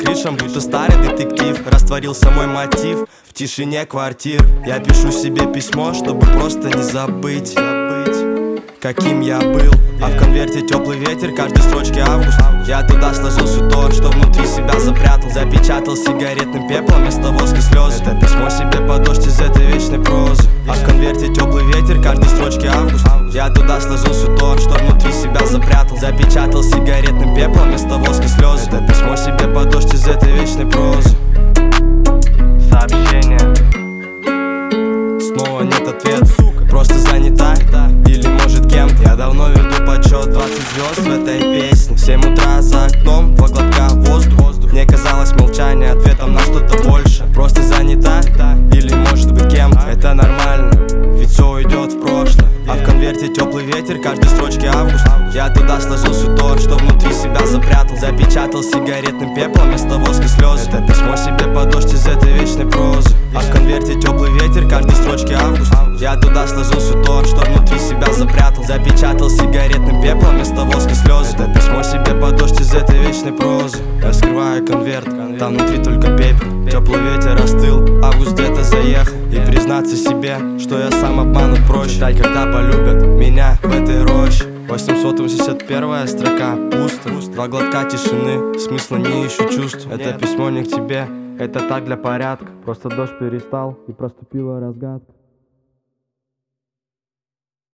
крышам, будто старый детектив. Растворился мой мотив в тишине квартир. Я пишу себе письмо, чтобы просто не забыть каким я был. А в конверте теплый ветер, каждой строчке август. Я туда сложил все то, что внутри себя запрятал. Запечатал сигаретным пеплом вместо воска слез. Это письмо себе под дождь из этой вечной прозы. А в конверте теплый ветер, каждой строчке август. Я туда сложил все то, что внутри себя запрятал. Запечатал сигаретным пеплом вместо воска слез. Это письмо себе под дождь из этой вечной прозы. Сообщение. Снова нет ответа, просто занята. Или может кем-то. Я давно веду подсчет 20 звезд в этой песне. В 7 утра за окном, 2 глотка воздух. Мне казалось молчание ответом на что-то больше. Просто занята, или может быть кем-то. Это нормально, ведь все уйдет в прошлое. А в конверте теплый ветер, каждой строчке август. Я туда сложил все то, что внутри себя запрятал. Запечатал сигаретным пеплом вместо воска слез. Это письмо себе под дождь из этой вечной прозы. А в конверте теплый ветер, каждой строчке август. Я туда сложил все то, что внутри себя запрятал. Запечатал сигаретным пеплом вместо воска слез. Это письмо себе под дождь из этой вечной прозы. Я скрываю конверт, там внутри только пепел. Теплый ветер остыл, август где-то заехал. И признаться себе, что я сам обманут проще. Ждать, когда полюбят меня в этой роще. 881 строка, пусто. 2 глотка тишины, смысла не ищу чувств. Это письмо не к тебе, это так для порядка. Просто дождь перестал и проступила разгадка.